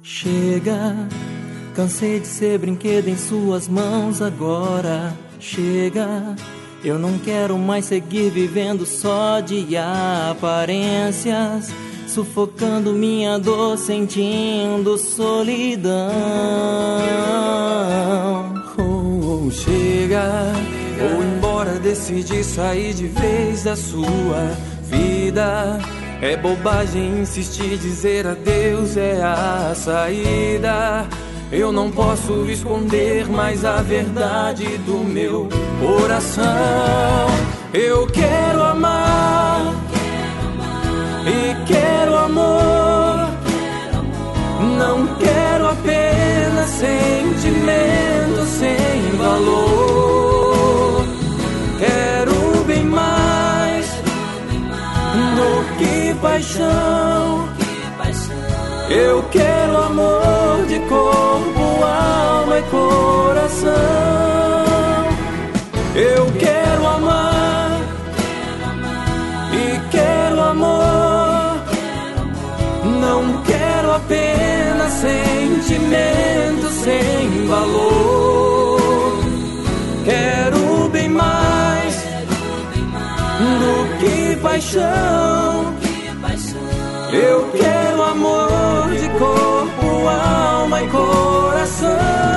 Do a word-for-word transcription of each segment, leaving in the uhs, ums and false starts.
Chega, cansei de ser brinquedo em suas mãos agora. Chega, eu não quero mais seguir vivendo só de aparências, sufocando minha dor, sentindo solidão. Oh, chega, vou embora, decidi sair de vez da sua vida. É bobagem insistir, dizer adeus é a saída. Eu não posso esconder mais a verdade do meu coração. Eu quero amar e quero amor. Não quero apenas sentimento sem valor. Quero bem mais do que paixão. Eu quero amor de corpo, alma e coração. Eu quero amar e quero amor. Não quero apenas sentimento sem valor. Quero bem mais do que paixão. Eu quero amor de corpo, alma e coração.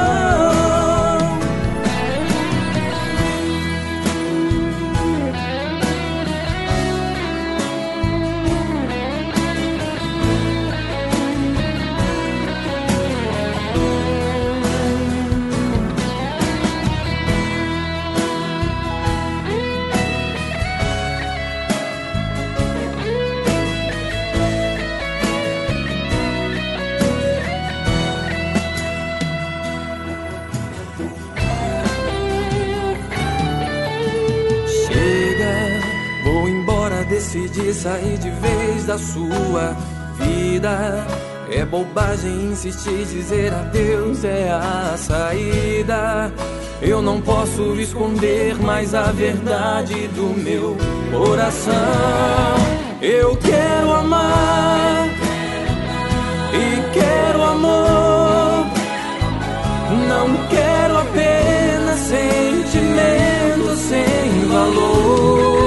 Decidi sair de vez da sua vida. É bobagem insistir, dizer adeus é a saída. Eu não posso esconder mais a verdade do meu coração. Eu quero amar e quero amor. Não quero apenas sentimento sem valor.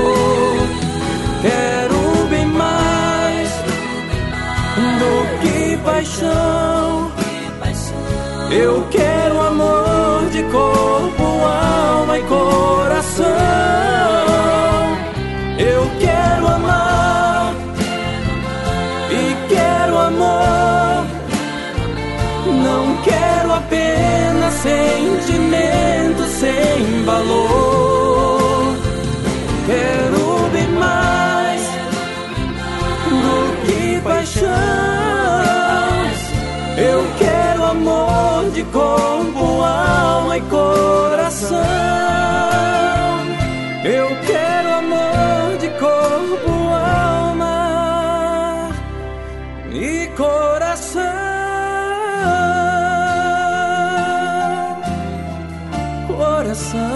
Quero bem mais do que paixão. Eu quero amor de corpo, alma e coração. Eu quero amar e quero amor. Não quero apenas sentimento sem valor. Quero bem mais do que paixão. Eu quero amor de corpo, alma e coração. Eu quero amor de corpo, alma e coração. Coração.